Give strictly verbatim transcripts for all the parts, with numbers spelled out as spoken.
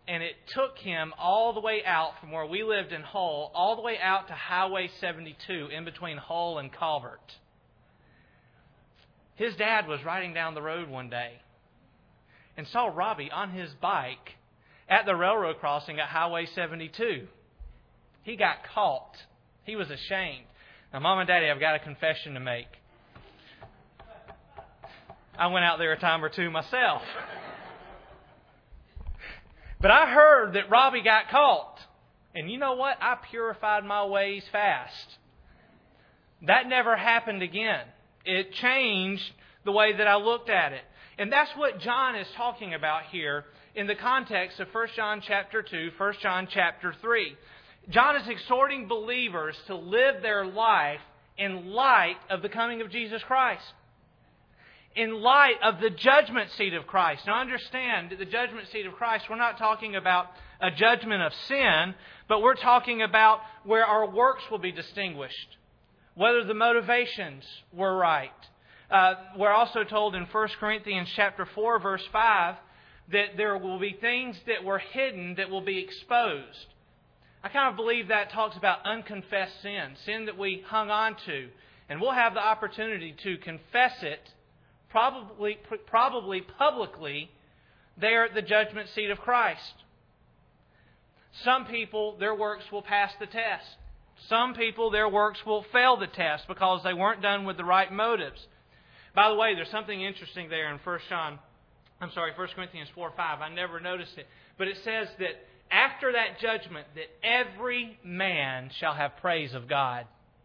and it took him all the way out from where we lived in Hull, all the way out to Highway seventy-two, in between Hull and Calvert. His dad was riding down the road one day and saw Robbie on his bike at the railroad crossing at Highway seventy-two. He got caught. He was ashamed. Now, Mom and Daddy, I've got a confession to make. I went out there a time or two myself. But I heard that Robbie got caught. And you know what? I purified my ways fast. That never happened again. It changed the way that I looked at it. And that's what John is talking about here in the context of First John chapter two, First John chapter three. John is exhorting believers to live their life in light of the coming of Jesus Christ. In light of the judgment seat of Christ. Now understand, the judgment seat of Christ, we're not talking about a judgment of sin, but we're talking about where our works will be distinguished. Whether the motivations were right. Uh, we're also told in First Corinthians chapter four, verse five, that there will be things that were hidden that will be exposed. I kind of believe that talks about unconfessed sin, sin that we hung on to. And we'll have the opportunity to confess it, probably, probably publicly, there at the judgment seat of Christ. Some people, their works will pass the test. Some people, their works will fail the test because they weren't done with the right motives. By the way, there's something interesting there in First John, I'm sorry, First Corinthians four five. I never noticed it. But it says that after that judgment, that every man shall have praise of God.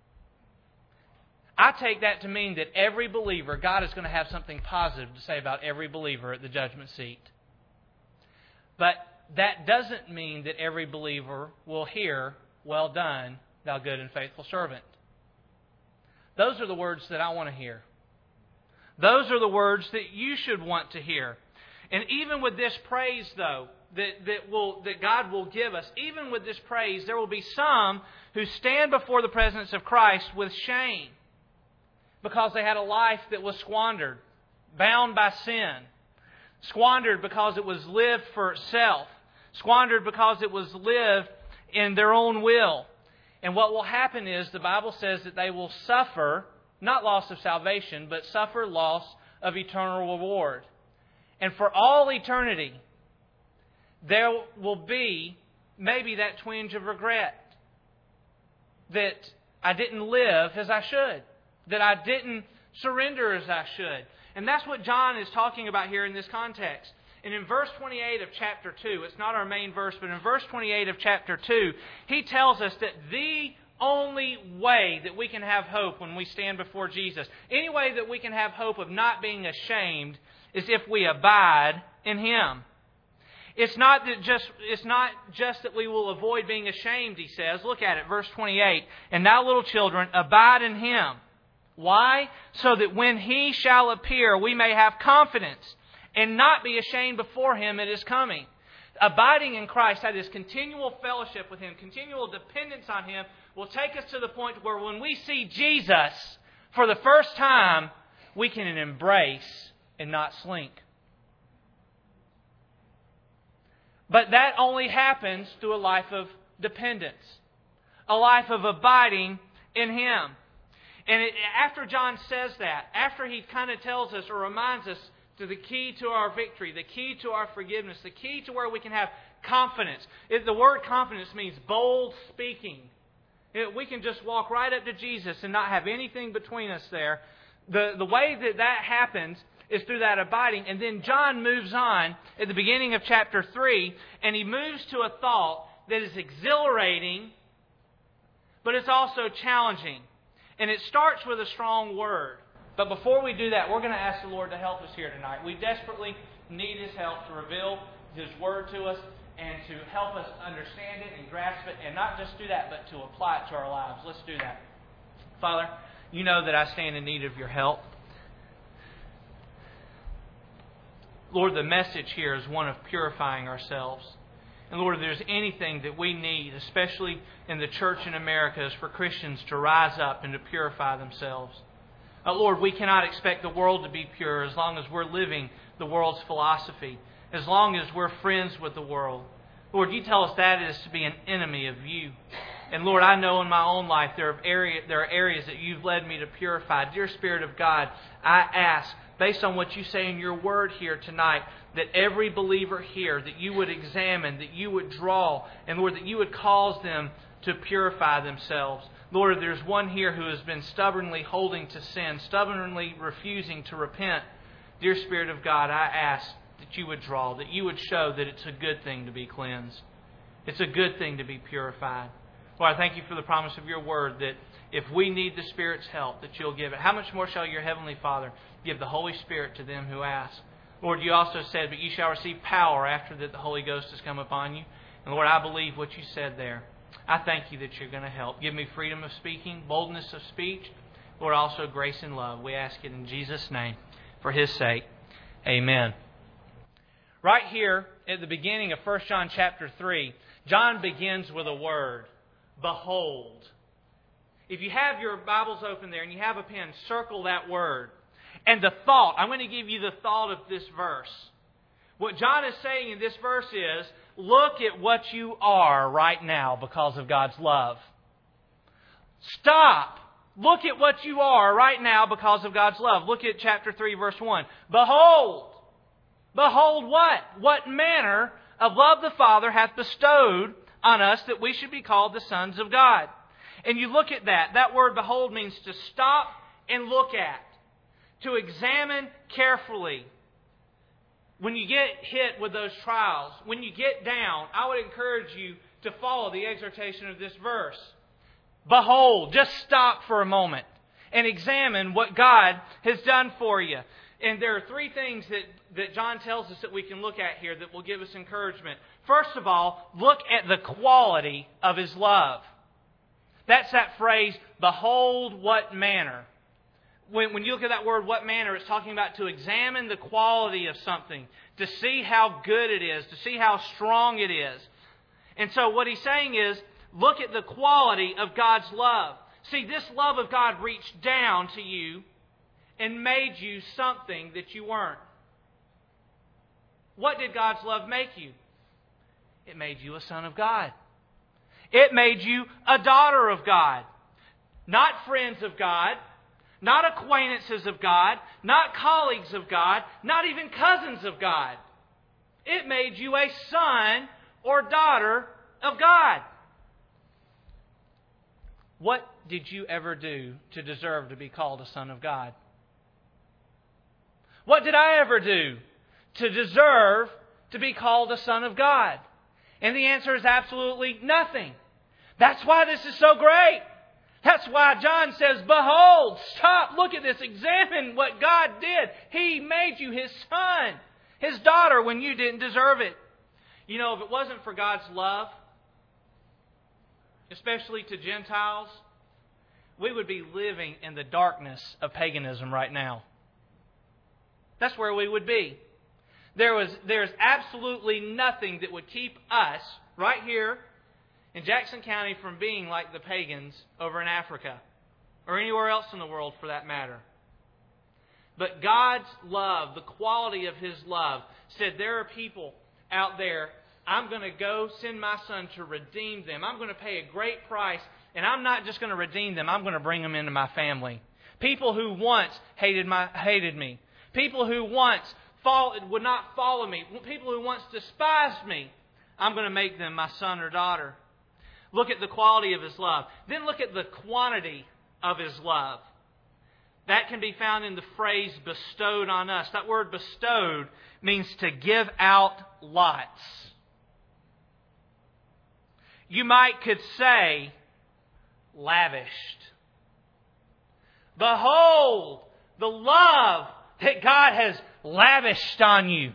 I take that to mean that every believer, God is going to have something positive to say about every believer at the judgment seat. But that doesn't mean that every believer will hear, "Well done, thou good and faithful servant." Those are the words that I want to hear. Those are the words that you should want to hear. And even with this praise, though, that, that, will, that God will give us, even with this praise, there will be some who stand before the presence of Christ with shame because they had a life that was squandered, bound by sin, squandered because it was lived for self, squandered because it was lived in their own will. And what will happen is, the Bible says that they will suffer, not loss of salvation, but suffer loss of eternal reward. And for all eternity, there will be maybe that twinge of regret that I didn't live as I should, that I didn't surrender as I should. And that's what John is talking about here in this context. And in verse twenty-eight of chapter two, it's not our main verse, but in verse twenty-eight of chapter two, he tells us that the only way that we can have hope when we stand before Jesus, any way that we can have hope of not being ashamed, is if we abide in Him. It's not that just it's not just that we will avoid being ashamed, he says. Look at it, verse twenty-eight. And now, little children, abide in Him. Why? So that when He shall appear, we may have confidence and not be ashamed before Him at His coming. Abiding in Christ, that is continual fellowship with Him, continual dependence on Him, will take us to the point where when we see Jesus for the first time, we can embrace and not slink. But that only happens through a life of dependence, a life of abiding in Him. And it, after John says that, after he kind of tells us or reminds us to the key to our victory, the key to our forgiveness, the key to where we can have confidence. It, the word confidence means bold speaking. It, we can just walk right up to Jesus and not have anything between us there. The, the way that that happens is through that abiding. And then John moves on at the beginning of chapter three, and he moves to a thought that is exhilarating, but it's also challenging. And it starts with a strong word. But before we do that, we're going to ask the Lord to help us here tonight. We desperately need His help to reveal His Word to us and to help us understand it and grasp it. And not just do that, but to apply it to our lives. Let's do that. Father, You know that I stand in need of Your help. Lord, the message here is one of purifying ourselves. And Lord, if there's anything that we need, especially in the church in America, is for Christians to rise up and to purify themselves. Uh, Lord, we cannot expect the world to be pure as long as we're living the world's philosophy, as long as we're friends with the world. Lord, you tell us that is to be an enemy of you. And Lord, I know in my own life there are, area, there are areas that you've led me to purify. Dear Spirit of God, I ask, based on what you say in your word here tonight, that every believer here, that you would examine, that you would draw, and Lord, that you would cause them to purify themselves. Lord, if there's one here who has been stubbornly holding to sin, stubbornly refusing to repent, dear Spirit of God, I ask that you would draw, that you would show that it's a good thing to be cleansed. It's a good thing to be purified. Lord, I thank you for the promise of your word that if we need the Spirit's help, that you'll give it. How much more shall your Heavenly Father give the Holy Spirit to them who ask? Lord, you also said, but you shall receive power after that the Holy Ghost has come upon you. And Lord, I believe what you said there. I thank you that you're going to help. Give me freedom of speaking, boldness of speech. Lord, also grace and love. We ask it in Jesus' name, for His sake. Amen. Right here at the beginning of First John chapter three, John begins with a word. Behold. If you have your Bibles open there and you have a pen, circle that word. And the thought, I'm going to give you the thought of this verse. What John is saying in this verse is, look at what you are right now because of God's love. Stop. Look at what you are right now because of God's love. Look at chapter three, verse one. Behold. Behold what? What manner of love the Father hath bestowed on us that we should be called the sons of God. And you look at that. That word behold means to stop and look at. To examine carefully. When you get hit with those trials, when you get down, I would encourage you to follow the exhortation of this verse. Behold, just stop for a moment and examine what God has done for you. And there are three things that, that John tells us that we can look at here that will give us encouragement. First of all, look at the quality of His love. That's that phrase, behold what manner. When, when you look at that word, what manner, it's talking about to examine the quality of something, to see how good it is, to see how strong it is. And so what he's saying is, look at the quality of God's love. See, this love of God reached down to you and made you something that you weren't. What did God's love make you? It made you a son of God. It made you a daughter of God. Not friends of God. Not acquaintances of God. Not colleagues of God. Not even cousins of God. It made you a son or daughter of God. What did you ever do to deserve to be called a son of God? What did I ever do to deserve to be called a son of God? And the answer is absolutely nothing. That's why this is so great. That's why John says, behold, stop, look at this, examine what God did. He made you His son, His daughter, when you didn't deserve it. You know, if it wasn't for God's love, especially to Gentiles, we would be living in the darkness of paganism right now. That's where we would be. There was, there's absolutely nothing that would keep us right here in Jackson County from being like the pagans over in Africa or anywhere else in the world for that matter. But God's love, the quality of His love, said there are people out there, I'm going to go send my Son to redeem them. I'm going to pay a great price, and I'm not just going to redeem them, I'm going to bring them into my family. People who once hated my hated me. People who once follow, would not follow me. People who once despised me. I'm going to make them my son or daughter. Look at the quality of His love. Then look at the quantity of His love. That can be found in the phrase bestowed on us. That word bestowed means to give out lots. You might could say lavished. Behold the love that God has lavished on you.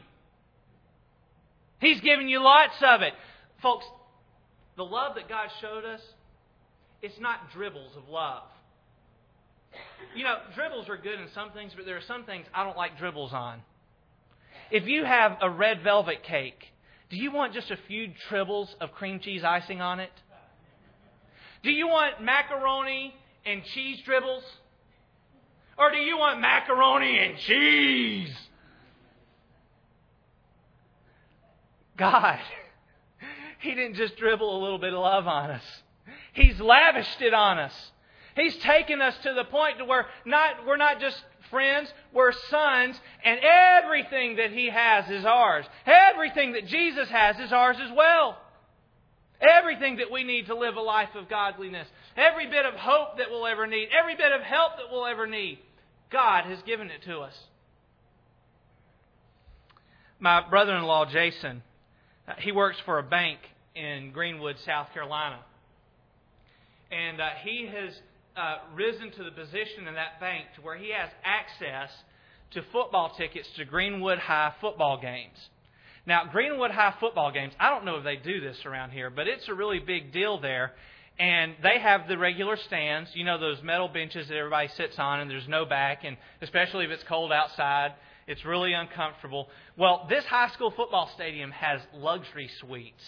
He's given you lots of it. Folks, the love that God showed us, it's not dribbles of love. You know, dribbles are good in some things, but there are some things I don't like dribbles on. If you have a red velvet cake, do you want just a few dribbles of cream cheese icing on it? Do you want macaroni and cheese dribbles? Or do you want macaroni and cheese? God He didn't just dribble a little bit of love on us. He's lavished it on us. He's taken us to the point to where not we're not just friends, we're sons, and everything that He has is ours. Everything that Jesus has is ours as well. Everything that we need to live a life of godliness. Every bit of hope that we'll ever need. Every bit of help that we'll ever need. God has given it to us. My brother-in-law, Jason, he works for a bank in Greenwood, South Carolina. And uh, he has uh, risen to the position in that bank to where he has access to football tickets to Greenwood High football games. Now, Greenwood High football games, I don't know if they do this around here, but it's a really big deal there. And they have the regular stands, you know, those metal benches that everybody sits on and there's no back, and especially if it's cold outside, it's really uncomfortable. Well, this high school football stadium has luxury suites.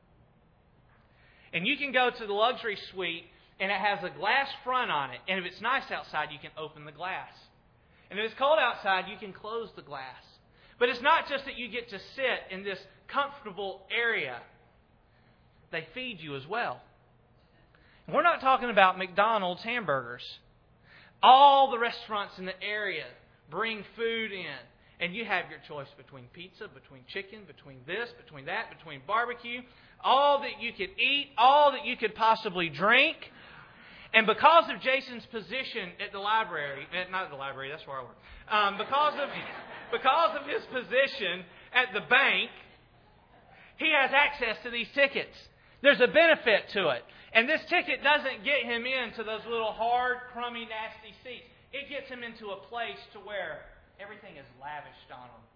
And you can go to the luxury suite and it has a glass front on it. And if it's nice outside, you can open the glass. And if it's cold outside, you can close the glass. But it's not just that you get to sit in this comfortable area. They feed you as well. And we're not talking about McDonald's hamburgers. All the restaurants in the area bring food in. And you have your choice between pizza, between chicken, between this, between that, between barbecue. All that you could eat, all that you could possibly drink. And because of Jason's position at the library, not at the library, that's where I work. Um, because of because of his position at the bank, he has access to these tickets. There's a benefit to it. And this ticket doesn't get him into those little hard, crummy, nasty seats. It gets him into a place to where everything is lavished on him.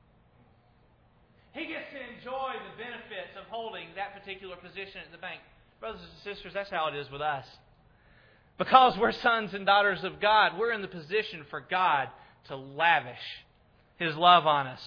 He gets to enjoy the benefits of holding that particular position at the bank. Brothers and sisters, that's how it is with us. Because we're sons and daughters of God, we're in the position for God to lavish His love on us.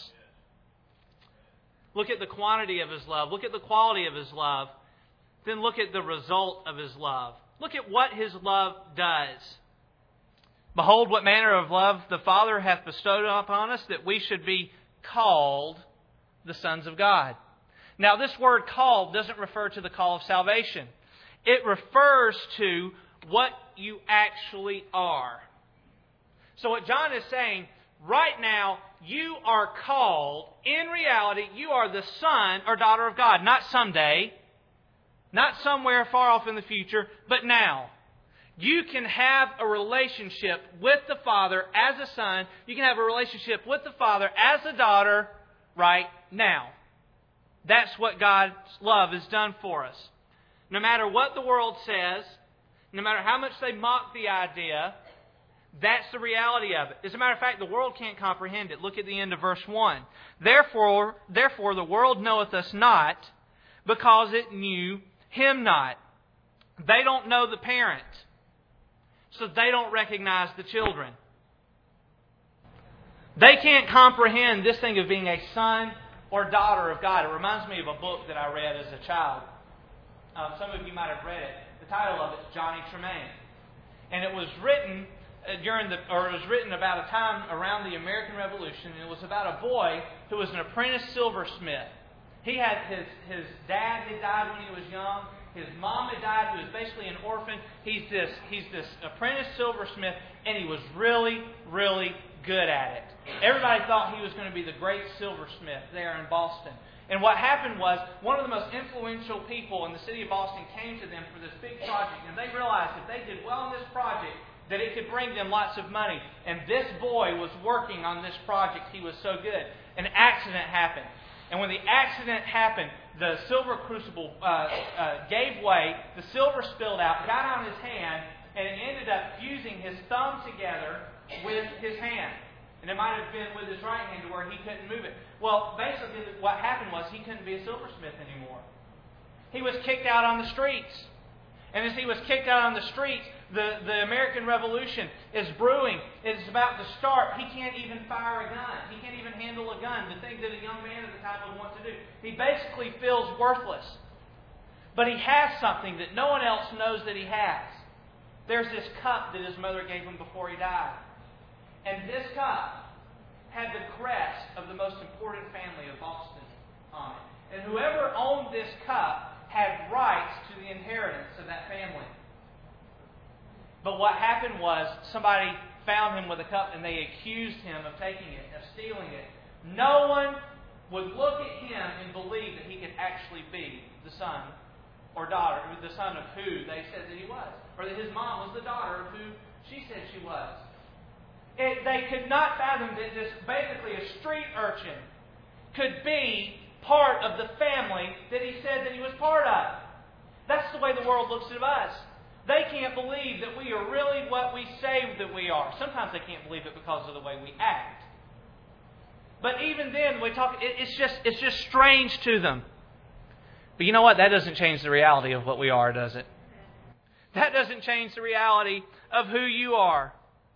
Look at the quantity of His love. Look at the quality of His love. Then look at the result of His love. Look at what His love does. Behold, what manner of love the Father hath bestowed upon us, that we should be called the sons of God. Now, this word called doesn't refer to the call of salvation. It refers to what you actually are. So what John is saying, right now, you are called, in reality, you are the son or daughter of God. Not someday, not somewhere far off in the future, but now. You can have a relationship with the Father as a son. You can have a relationship with the Father as a daughter right now. That's what God's love has done for us. No matter what the world says, no matter how much they mock the idea, that's the reality of it. As a matter of fact, the world can't comprehend it. Look at the end of verse one. Therefore, therefore the world knoweth us not, because it knew Him not. They don't know the parent, so they don't recognize the children. They can't comprehend this thing of being a son or daughter of God. It reminds me of a book that I read as a child. Um, some of you might have read it. The title of it is Johnny Tremaine. And it was written uh, during the, or it was written about a time around the American Revolution. And it was about a boy who was an apprentice silversmith. He had his, his dad had died when he was young. His mom had died. He was basically an orphan. He's this, he's this apprentice silversmith, and he was really, really good at it. Everybody thought he was going to be the great silversmith there in Boston. And what happened was, one of the most influential people in the city of Boston came to them for this big project, and they realized if they did well in this project, that it could bring them lots of money. And this boy was working on this project. He was so good. An accident happened. And when the accident happened, the silver crucible uh, uh, gave way, the silver spilled out, got on his hand, and it ended up fusing his thumb together with his hand. And it might have been with his right hand to where he couldn't move it. Well, basically what happened was he couldn't be a silversmith anymore. He was kicked out on the streets. And as he was kicked out on the streets, the, the American Revolution is brewing. It's about to start. He can't even fire a gun. He can't even handle a gun. The thing that a young man at the time would want to do. He basically feels worthless. But he has something that no one else knows that he has. There's this cup that his mother gave him before he died. And this cup had the crest of the most important family of Boston on it. And whoever owned this cup had rights to the inheritance of that family. But what happened was somebody found him with a cup and they accused him of taking it, of stealing it. No one would look at him and believe that he could actually be the son or daughter, the son of who they said that he was. Or that his mom was the daughter of who she said she was. It, they could not fathom that this, basically a street urchin, could be part of the family that he said that he was part of. That's the way the world looks at us. They can't believe that we are really what we say that we are. Sometimes they can't believe it because of the way we act. But even then, we talk. It, it's just it's just strange to them. But you know what? That doesn't change the reality of what we are, does it? That doesn't change the reality of who you are.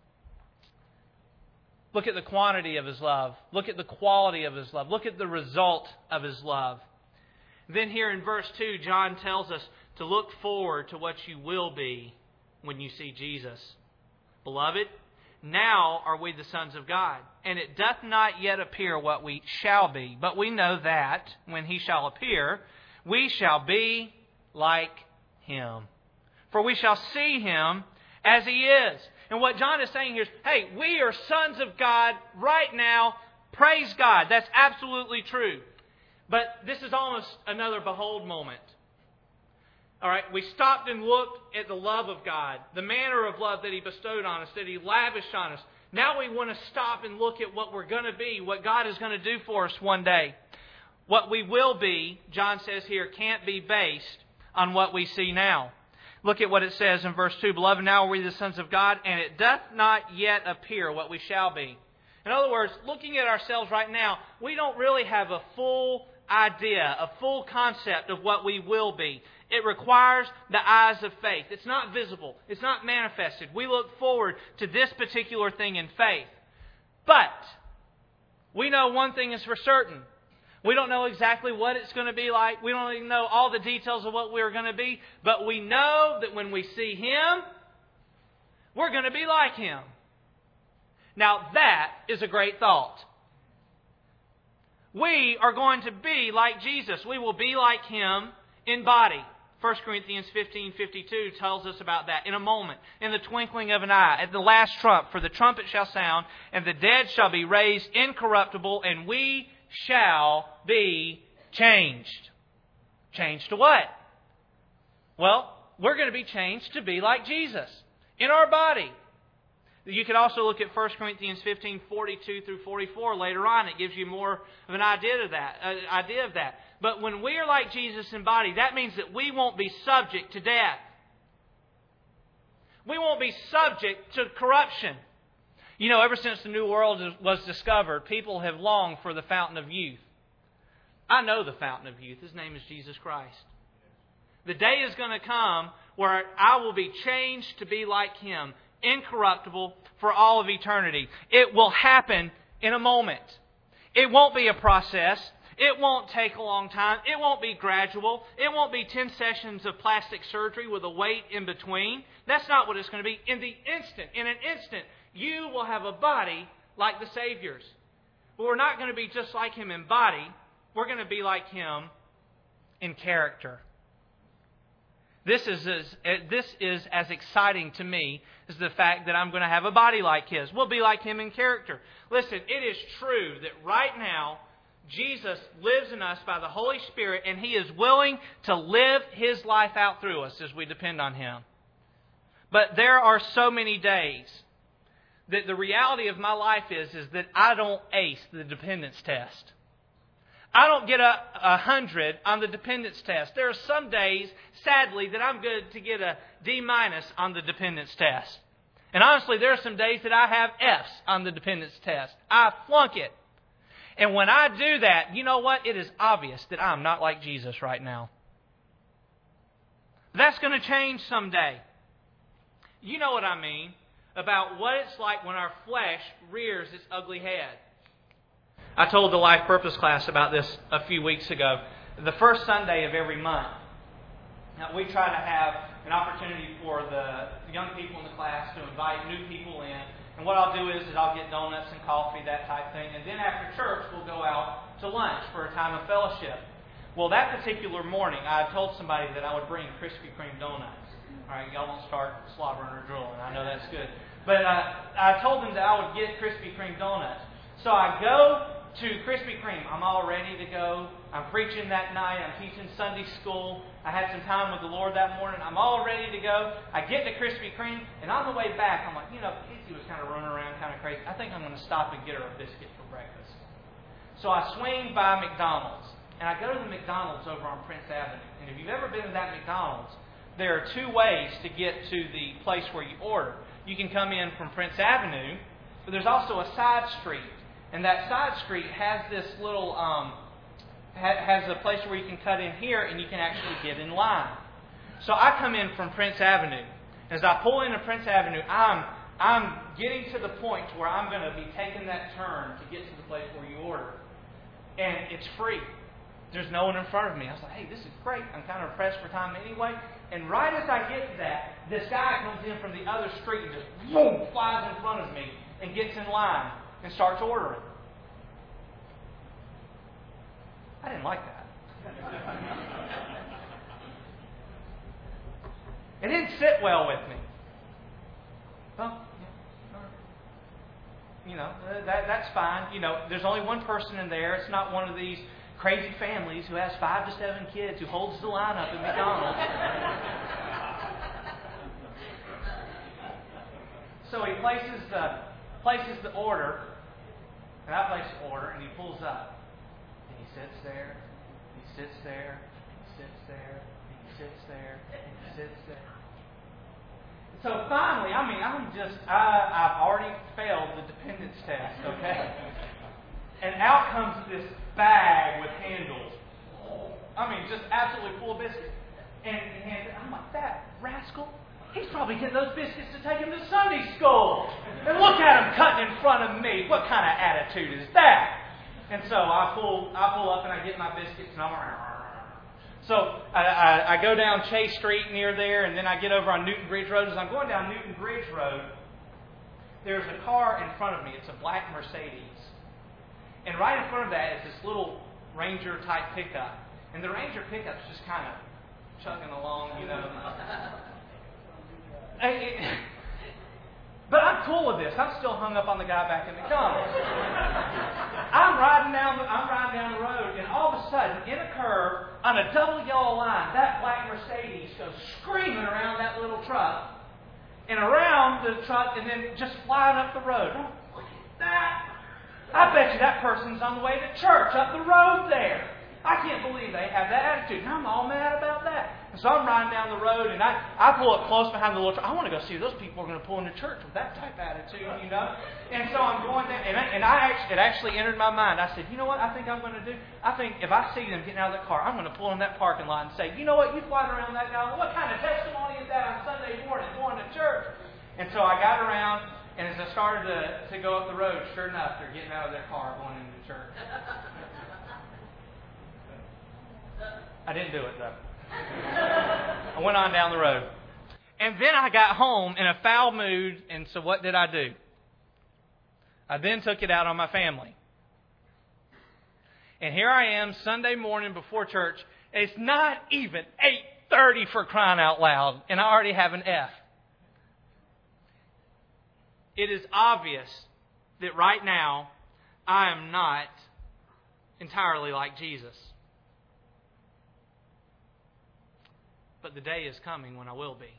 Look at the quantity of His love. Look at the quality of His love. Look at the result of His love. Then here in verse two, John tells us to look forward to what you will be when you see Jesus. Beloved, now are we the sons of God, and it doth not yet appear what we shall be. But we know that when He shall appear, we shall be like Him. For we shall see Him as He is. And what John is saying here is, hey, we are sons of God right now. Praise God. That's absolutely true. But this is almost another behold moment. All right, we stopped and looked at the love of God, the manner of love that He bestowed on us, that He lavished on us. Now we want to stop and look at what we're going to be, what God is going to do for us one day. What we will be, John says here, can't be based on what we see now. Look at what it says in verse two. Beloved, now are we the sons of God, and it doth not yet appear what we shall be. In other words, looking at ourselves right now, we don't really have a full idea, a full concept of what we will be. It requires the eyes of faith. It's not visible. It's not manifested. We look forward to this particular thing in faith. But we know one thing is for certain. We don't know exactly what it's going to be like. We don't even know all the details of what we're going to be. But we know that when we see Him, we're going to be like Him. Now that is a great thought. We are going to be like Jesus. We will be like Him in body. First Corinthians fifteen fifty-two tells us about that. In a moment, in the twinkling of an eye, at the last trump, for the trumpet shall sound, and the dead shall be raised incorruptible, and we shall be changed. Changed to what? Well, we're going to be changed to be like Jesus in our body. You can also look at First Corinthians fifteen forty-two through forty-four later on. It gives you more of an idea of that. Uh, idea of that. But when we are like Jesus in body, that means that we won't be subject to death. We won't be subject to corruption. You know, ever since the New World was discovered, people have longed for the fountain of youth. I know the fountain of youth. His name is Jesus Christ. The day is going to come where I will be changed to be like Him, incorruptible for all of eternity. It will happen in a moment. It won't be a process. It won't take a long time. It won't be gradual. It won't be ten sessions of plastic surgery with a wait in between. That's not what it's going to be. In the instant, in an instant, you will have a body like the Savior's. But we're not going to be just like Him in body. We're going to be like Him in character. This is as, this is as exciting to me as the fact that I'm going to have a body like His. We'll be like Him in character. Listen, it is true that right now, Jesus lives in us by the Holy Spirit, and He is willing to live His life out through us as we depend on Him. But there are so many days that the reality of my life is, is that I don't ace the dependence test. I don't get a, a hundred on the dependence test. There are some days, sadly, that I'm good to get a D minus on the dependence test. And honestly, there are some days that I have F's on the dependence test. I flunk it. And when I do that, you know what? It is obvious that I'm not like Jesus right now. That's going to change someday. You know what I mean about what it's like when our flesh rears its ugly head. I told the Life Purpose class about this a few weeks ago. The first Sunday of every month, now we try to have an opportunity for the young people in the class to invite new people in. And what I'll do is, is I'll get donuts and coffee, that type thing. And then after church, we'll go out to lunch for a time of fellowship. Well, that particular morning, I told somebody that I would bring Krispy Kreme donuts. All right, y'all won't start slobbering or drooling. I know that's good. But uh, I told them that I would get Krispy Kreme donuts. So I go to Krispy Kreme. I'm all ready to go. I'm preaching that night. I'm teaching Sunday school. I had some time with the Lord that morning. I'm all ready to go. I get to Krispy Kreme, and on the way back, I'm like, you know, Casey was kind of running around kind of crazy. I think I'm going to stop and get her a biscuit for breakfast. So I swing by McDonald's. And I go to the McDonald's over on Prince Avenue. And if you've ever been to that McDonald's, there are two ways to get to the place where you order. You can come in from Prince Avenue, but there's also a side street. And that side street has this little, um, ha- has a place where you can cut in here and you can actually get in line. So I come in from Prince Avenue. As I pull into Prince Avenue, I'm I'm getting to the point where I'm going to be taking that turn to get to the place where you order. And it's free. There's no one in front of me. I was like, hey, this is great. I'm kind of pressed for time anyway. And right as I get to that, this guy comes in from the other street and just boom, flies in front of me and gets in line and starts ordering. I didn't like that. It didn't sit well with me. Well, you know, that that's fine. You know, there's only one person in there. It's not one of these crazy families who has five to seven kids who holds the line up at McDonald's. So he places the places the order, and I place the order, and he pulls up. And he sits there, he sits there, he sits there, he sits there, he sits there. So finally, I mean, I'm just, I, I've already failed the dependence test, okay? And out comes this bag with handles. I mean, just absolutely full of biscuits. And, and I'm like, that rascal, he's probably getting those biscuits to take him to Sunday school. And look at him cutting in front of me. What kind of attitude is that? And so I pull I pull up and I get my biscuits and I'm around. So I, I, I go down Chase Street near there, and then I get over on Newton Bridge Road. As I'm going down Newton Bridge Road, there's a car in front of me. It's a black Mercedes. And right in front of that is this little Ranger-type pickup. And the Ranger pickup's just kind of chugging along, you know. It, but I'm cool with this. I'm still hung up on the guy back in McDonald's. I'm riding down the, I'm riding down the road, and all of a sudden, in a curve, on a double yellow line, that black Mercedes goes screaming around that little truck, and around the truck, and then just flying up the road. Oh, look at that! I bet you that person's on the way to church up the road there. I can't believe they have that attitude. And I'm all mad about that. And so I'm riding down the road, and I, I pull up close behind the little truck. I want to go see those people are going to pull into church with that type of attitude, you know. And so I'm going down, and I, and I actually, it actually entered my mind. I said, you know what I think I'm going to do? I think if I see them getting out of the car, I'm going to pull in that parking lot and say, you know what, you flying around that guy, what kind of testimony is that on Sunday morning going to church? And so I got around, and as I started to, to go up the road, sure enough, they're getting out of their car going into church. I didn't do it, though. I went on down the road. And then I got home in a foul mood, and so what did I do? I then took it out on my family. And here I am, Sunday morning before church. It's not even eight thirty for crying out loud, and I already have an F. It is obvious that right now I am not entirely like Jesus. But the day is coming when I will be.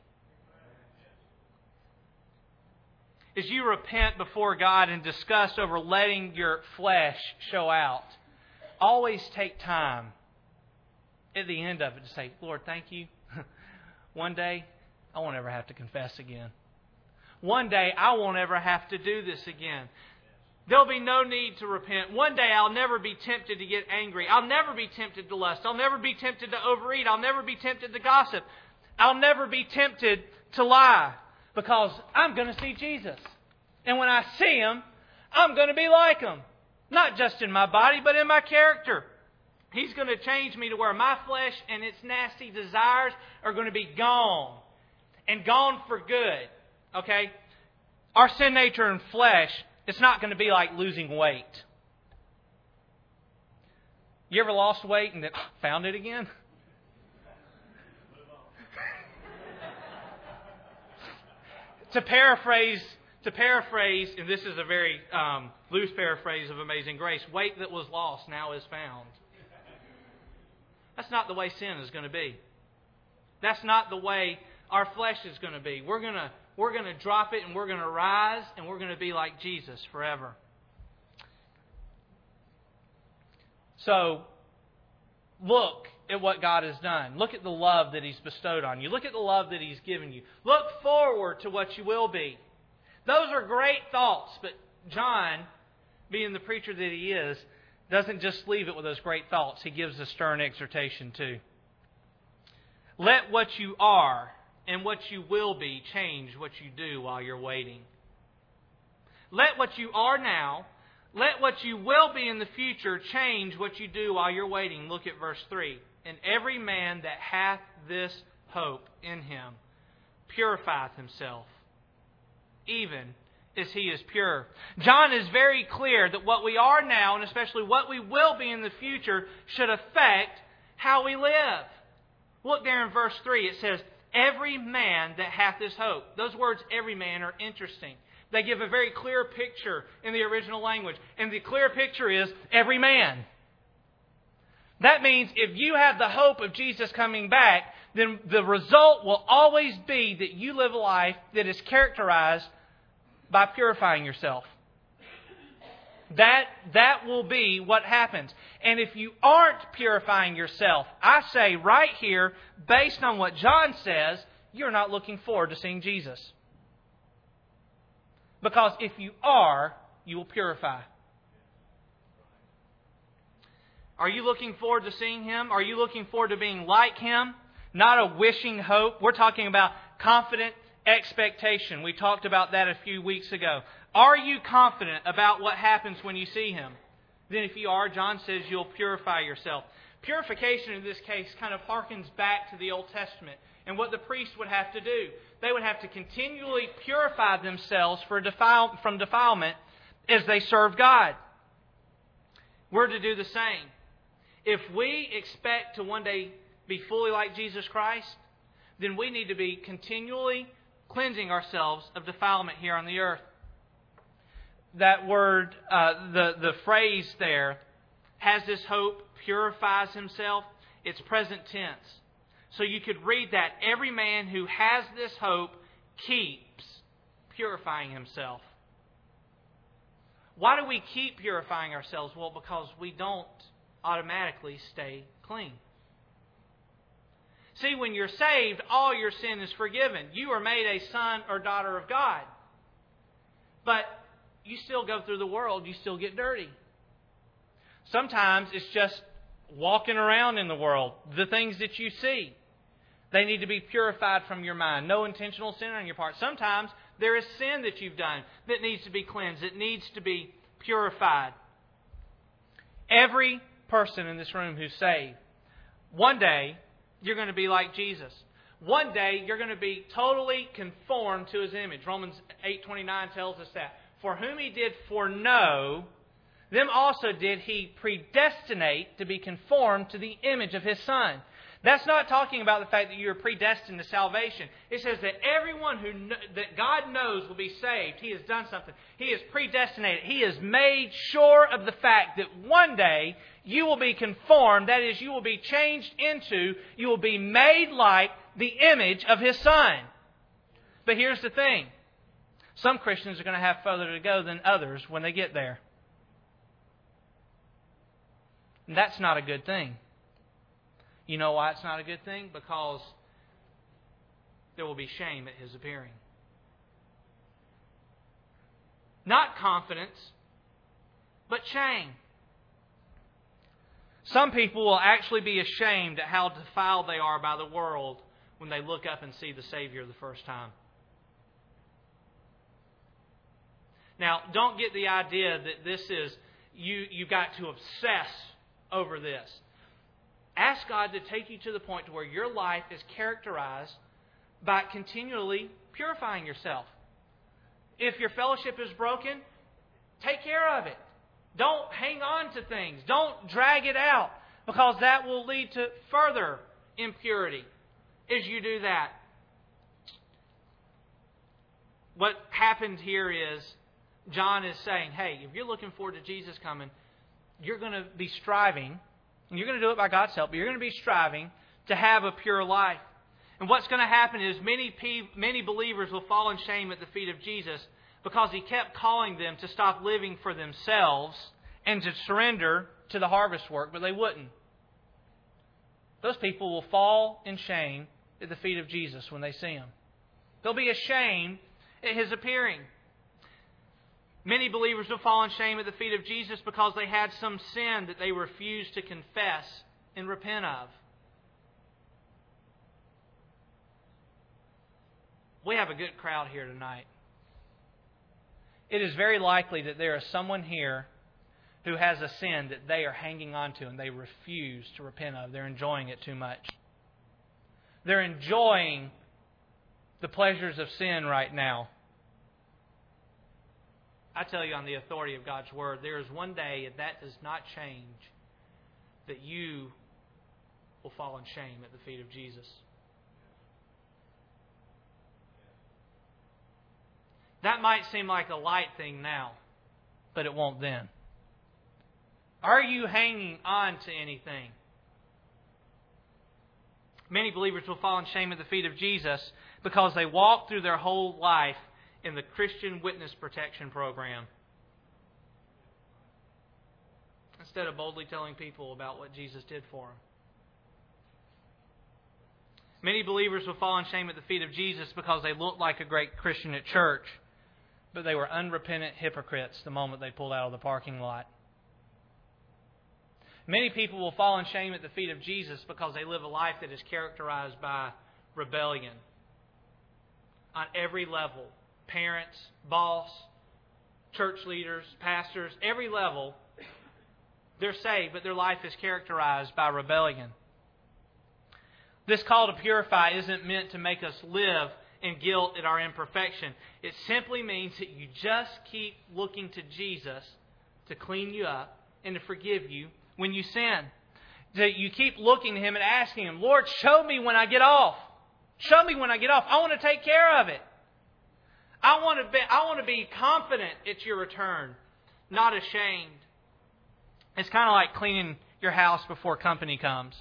As you repent before God and discuss over letting your flesh show out, always take time at the end of it to say, Lord, thank you. One day, I won't ever have to confess again. One day, I won't ever have to do this again. There'll be no need to repent. One day I'll never be tempted to get angry. I'll never be tempted to lust. I'll never be tempted to overeat. I'll never be tempted to gossip. I'll never be tempted to lie because I'm going to see Jesus. And when I see Him, I'm going to be like Him. Not just in my body, but in my character. He's going to change me to where my flesh and its nasty desires are going to be gone. And gone for good. Okay? Our sin nature and flesh, it's not going to be like losing weight. You ever lost weight and then found it again? to paraphrase, to paraphrase, and this is a very um, loose paraphrase of Amazing Grace, weight that was lost now is found. That's not the way sin is going to be. That's not the way our flesh is going to be. We're going to we're going to drop it and we're going to rise and we're going to be like Jesus forever. So, look at what God has done. Look at the love that He's bestowed on you. Look at the love that He's given you. Look forward to what you will be. Those are great thoughts, but John, being the preacher that he is, doesn't just leave it with those great thoughts. He gives a stern exhortation too. Let what you are and what you will be change what you do while you're waiting. Let what you are now, let what you will be in the future change what you do while you're waiting. Look at verse three. And every man that hath this hope in him purifieth himself, even as he is pure. John is very clear that what we are now, and especially what we will be in the future, should affect how we live. Look there in verse three. It says, every man that hath this hope. Those words, every man, are interesting. They give a very clear picture in the original language. And the clear picture is every man. That means if you have the hope of Jesus coming back, then the result will always be that you live a life that is characterized by purifying yourself. That, that will be what happens. And if you aren't purifying yourself, I say right here, based on what John says, you're not looking forward to seeing Jesus. Because if you are, you will purify. Are you looking forward to seeing Him? Are you looking forward to being like Him? Not a wishing hope. We're talking about confident expectation. We talked about that a few weeks ago. Are you confident about what happens when you see Him? Then if you are, John says you'll purify yourself. Purification in this case kind of harkens back to the Old Testament and what the priest would have to do. They would have to continually purify themselves for defile, from defilement as they serve God. We're to do the same. If we expect to one day be fully like Jesus Christ, then we need to be continually cleansing ourselves of defilement here on the earth. That word, uh, the, the phrase there, has this hope, purifies himself. It's present tense. So you could read that, every man who has this hope keeps purifying himself. Why do we keep purifying ourselves? Well, because we don't automatically stay clean. See, when you're saved, all your sin is forgiven. You are made a son or daughter of God. But you still go through the world, you still get dirty. Sometimes it's just walking around in the world, the things that you see. They need to be purified from your mind. No intentional sin on your part. Sometimes there is sin that you've done that needs to be cleansed. It needs to be purified. Every person in this room who's saved, one day you're going to be like Jesus. One day you're going to be totally conformed to His image. Romans eight twenty-nine tells us that. For whom He did foreknow, them also did He predestinate to be conformed to the image of His Son. That's not talking about the fact that you are predestined to salvation. It says that everyone who kn- that God knows will be saved, He has done something. He has predestinated. He has made sure of the fact that one day you will be conformed. That is, you will be changed into, you will be made like the image of His Son. But here's the thing. Some Christians are going to have further to go than others when they get there. And that's not a good thing. You know why it's not a good thing? Because there will be shame at His appearing. Not confidence, but shame. Some people will actually be ashamed at how defiled they are by the world when they look up and see the Savior the first time. Now, don't get the idea that this is, you, you've got to obsess over this. Ask God to take you to the point to where your life is characterized by continually purifying yourself. If your fellowship is broken, take care of it. Don't hang on to things. Don't drag it out. because that will lead to further impurity as you do that. What happened here is John is saying, hey, if you're looking forward to Jesus coming, you're going to be striving, and you're going to do it by God's help, but you're going to be striving to have a pure life. And what's going to happen is many many believers will fall in shame at the feet of Jesus because He kept calling them to stop living for themselves and to surrender to the harvest work, but they wouldn't. Those people will fall in shame at the feet of Jesus when they see Him. They'll be ashamed at His appearing. Many believers will fall in shame at the feet of Jesus because they had some sin that they refused to confess and repent of. We have a good crowd here tonight. It is very likely that there is someone here who has a sin that they are hanging on to and they refuse to repent of. They're enjoying it too much. They're enjoying the pleasures of sin right now. I tell you on the authority of God's Word, there is one day, if that does not change, that you will fall in shame at the feet of Jesus. That might seem like a light thing now, but it won't then. Are you hanging on to anything? Many believers will fall in shame at the feet of Jesus because they walk through their whole life in the Christian Witness Protection Program instead of boldly telling people about what Jesus did for them. Many believers will fall in shame at the feet of Jesus because they looked like a great Christian at church, but they were unrepentant hypocrites the moment they pulled out of the parking lot. Many people will fall in shame at the feet of Jesus because they live a life that is characterized by rebellion on every level. Parents, boss, church leaders, pastors, every level, they're saved, but their life is characterized by rebellion. This call to purify isn't meant to make us live in guilt at our imperfection. It simply means that you just keep looking to Jesus to clean you up and to forgive you when you sin. That you keep looking to Him and asking Him, Lord, show me when I get off. Show me when I get off. I want to take care of it. I want to be, I want to be confident at your return, not ashamed. It's kind of like cleaning your house before company comes.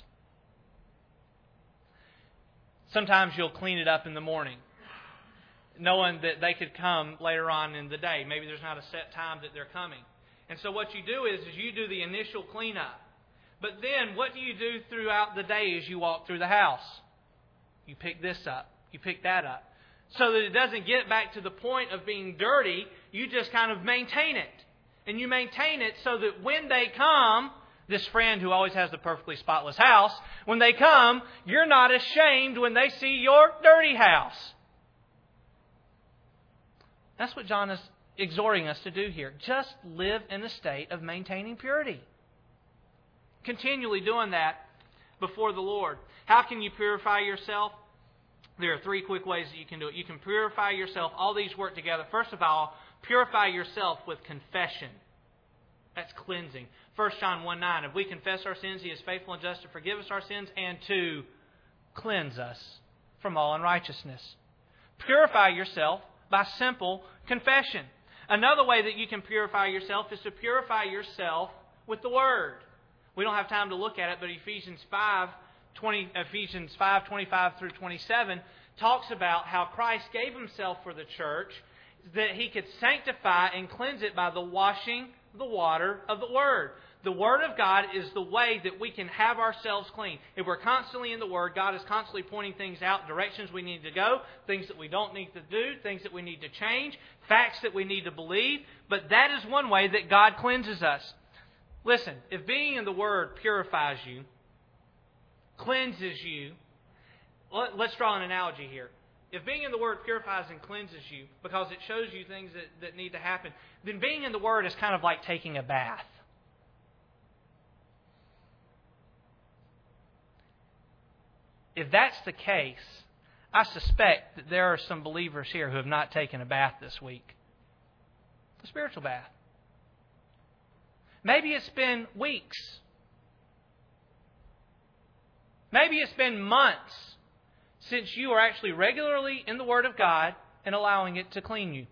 Sometimes you'll clean it up in the morning, knowing that they could come later on in the day. Maybe there's not a set time that they're coming. And so what you do is, is you do the initial cleanup. But then what do you do throughout the day as you walk through the house? You pick this up. You pick that up. So that it doesn't get back to the point of being dirty, you just kind of maintain it. And you maintain it so that when they come, this friend who always has the perfectly spotless house, when they come, you're not ashamed when they see your dirty house. That's what John is exhorting us to do here. Just live in a state of maintaining purity. Continually doing that before the Lord. How can you purify yourself? There are three quick ways that you can do it. You can purify yourself. All these work together. First of all, purify yourself with confession. That's cleansing. First John one nine, if we confess our sins, He is faithful and just to forgive us our sins and to cleanse us from all unrighteousness. Purify yourself by simple confession. Another way that you can purify yourself is to purify yourself with the Word. We don't have time to look at it, but Ephesians five, twenty, Ephesians five, twenty-five through twenty-seven talks about how Christ gave Himself for the church, that He could sanctify and cleanse it by the washing of the water of the Word. The Word of God is the way that we can have ourselves clean. If we're constantly in the Word, God is constantly pointing things out, directions we need to go, things that we don't need to do, things that we need to change, facts that we need to believe. But that is one way that God cleanses us. Listen, if being in the Word purifies you, cleanses you, let's draw an analogy here. If being in the Word purifies and cleanses you because it shows you things that, that need to happen, then being in the Word is kind of like taking a bath. If that's the case, I suspect that there are some believers here who have not taken a bath this week. A spiritual bath. Maybe it's been weeks. Maybe it's been months since you are actually regularly in the Word of God and allowing it to clean you.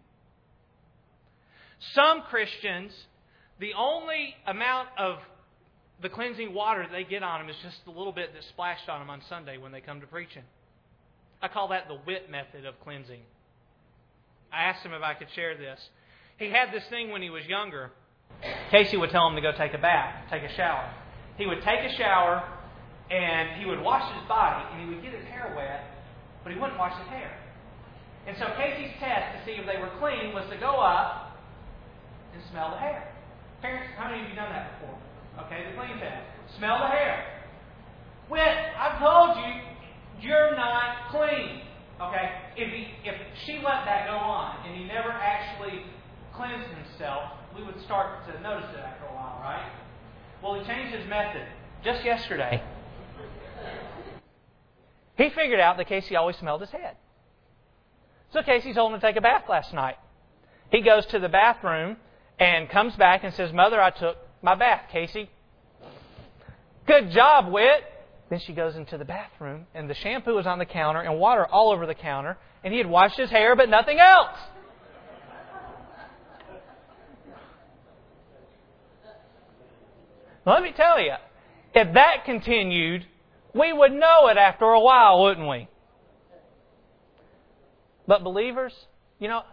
Some Christians, the only amount of the cleansing water that they get on them is just a little bit that's splashed on them on Sunday when they come to preaching. I call that the Witt method of cleansing. I asked him if I could share this. He had this thing when he was younger. Casey would tell him to go take a bath, take a shower. He would take a shower and he would wash his body and he would get his hair wet, but he wouldn't wash his hair. And so Casey's test to see if they were clean was to go up and smell the hair. Parents, how many of you done that before? Okay, the clean test. Smell the hair. Witt, I've told you, you're not clean. Okay, if he, if she let that go on and he never actually cleansed himself, we would start to notice it after a while, right? Well, he changed his method just yesterday. He figured out that Casey always smelled his head. So Casey told him to take a bath last night. He goes to the bathroom and comes back and says, Mother, I took my bath, Casey. Good job, Witt. Then she goes into the bathroom and the shampoo was on the counter and water all over the counter and he had washed his hair but nothing else. Let me tell you, if that continued, we would know it after a while, wouldn't we? But believers, you know,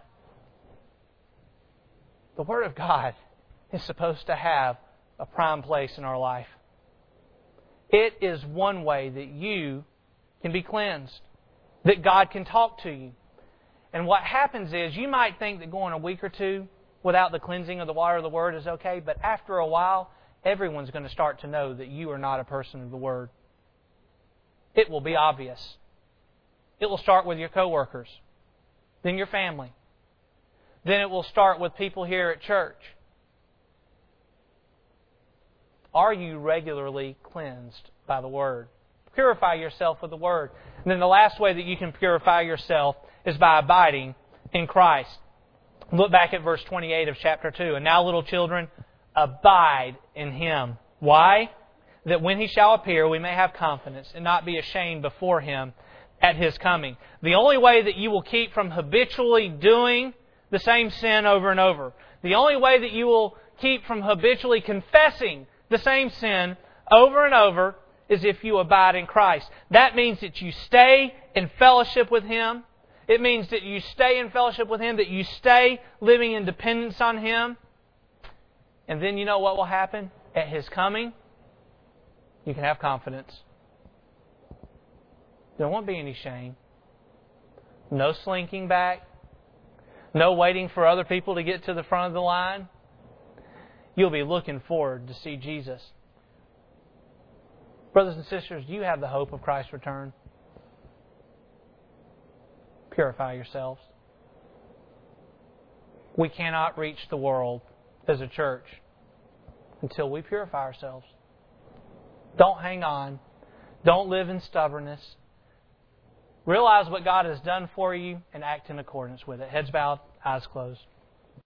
the Word of God is supposed to have a prime place in our life. It is one way that you can be cleansed, that God can talk to you. And what happens is, you might think that going a week or two without the cleansing of the water of the Word is okay, but after a while, everyone's going to start to know that you are not a person of the Word. It will be obvious. It will start with your coworkers, then your family. Then it will start with people here at church. Are you regularly cleansed by the Word? Purify yourself with the Word. And then the last way that you can purify yourself is by abiding in Christ. Look back at verse twenty-eight of chapter two. And now, little children, abide in Him. Why? That when He shall appear, we may have confidence and not be ashamed before Him at His coming. The only way that you will keep from habitually doing the same sin over and over, the only way that you will keep from habitually confessing the same sin over and over, is if you abide in Christ. That means that you stay in fellowship with Him. It means that you stay in fellowship with Him, that you stay living in dependence on Him. And then you know what will happen? At His coming, you can have confidence. There won't be any shame. No slinking back. No waiting for other people to get to the front of the line. You'll be looking forward to see Jesus. Brothers and sisters, do you have the hope of Christ's return? Purify yourselves. We cannot reach the world as a church until we purify ourselves. Don't hang on. Don't live in stubbornness. Realize what God has done for you and act in accordance with it. Heads bowed, eyes closed.